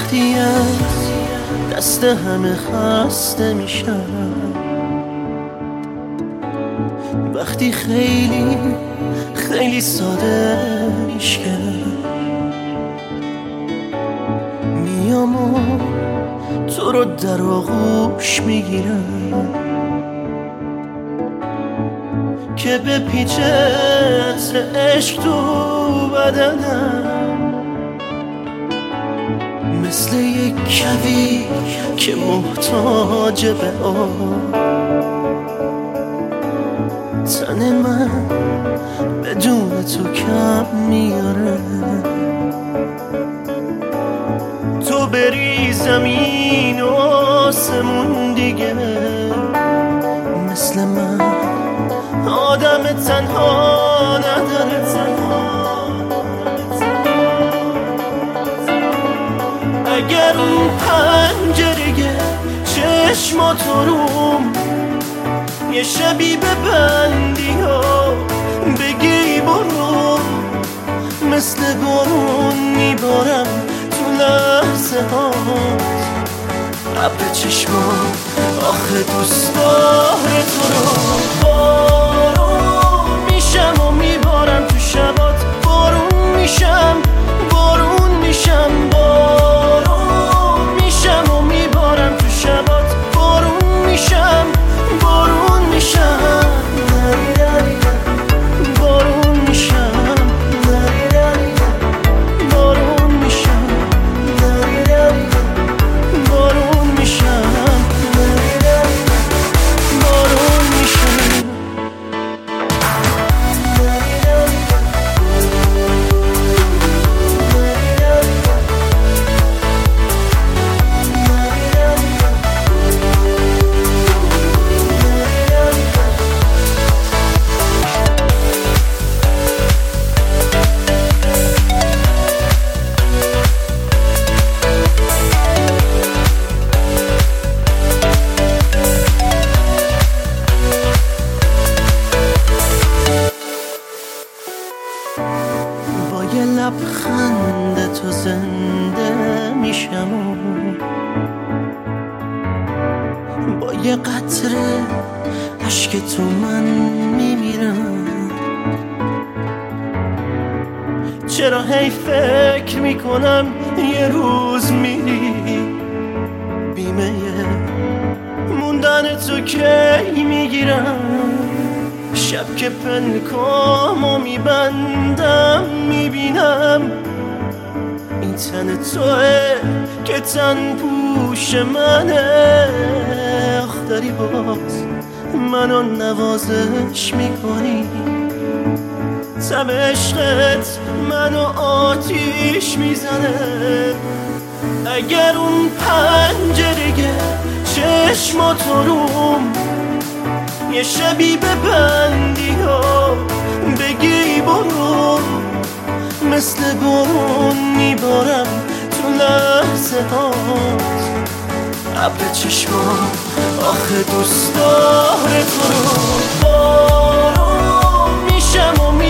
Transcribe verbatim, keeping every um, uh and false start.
وقتی از دست همه خسته میشم، وقتی خیلی خیلی ساده میشم، میام و تو رو در آغوش میگیرم که به پیچ عطر عشق تو بدنم، مثل یک کویر که محتاج به آب. تن من بدون تو کم میاره، تو بری زمین و آسمون دیگه مثل من آدم تنها نداره. اگر اون پنجره چشماتو روم یه شبی ببندی ها بگی برو، مثل بارون میبارم تو لحظه هات ابر چشمات. آخه دوست داره تو رو بارون میشم و میبارم تو شبات، بارون میشم بارون میشم بارون میشم و میبارم تو شبات، بارون میشم بارون میشم بارون میشم بارون میشم بارون میشم بارون میشم. با یه لبخند تو زنده میشم و با یه قطره عشق تو من میمیرم. چرا هی فکر میکنم یه روز میری، بیمه موندن تو کی میگیرم. شب که پنکامو میبندم میبینم این تن توه که تن پوش منه. آخ داری باز منو نوازش میکنی، تب عشقت منو آتیش میزنه. اگر اون پنجره چشماتو روم یه شبی ببندی ها بگی برو، مثل بارون میبارم تو لحظه هات ابر چشمات. آخه دوست داره تو رو بارون میشم و